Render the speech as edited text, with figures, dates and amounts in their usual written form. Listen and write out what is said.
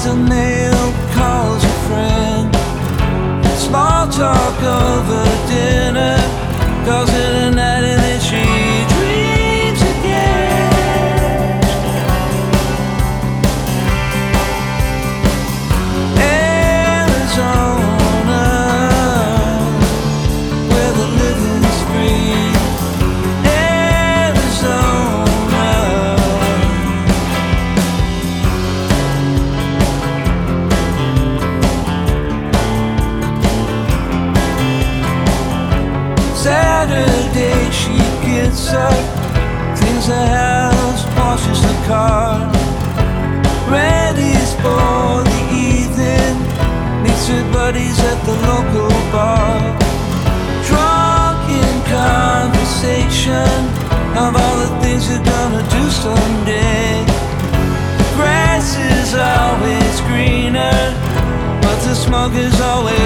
the mail calls a friend. Small talk over dinner, calls it a night and then she dreams again. Arizona, where the living's free. Arizona. Saturday she gets up, cleans the house, washes the car, ready's for the evening, meets her buddies at the local bar. Drunk in conversation of all the things you're gonna do someday. Grass is always greener, but the smoke is always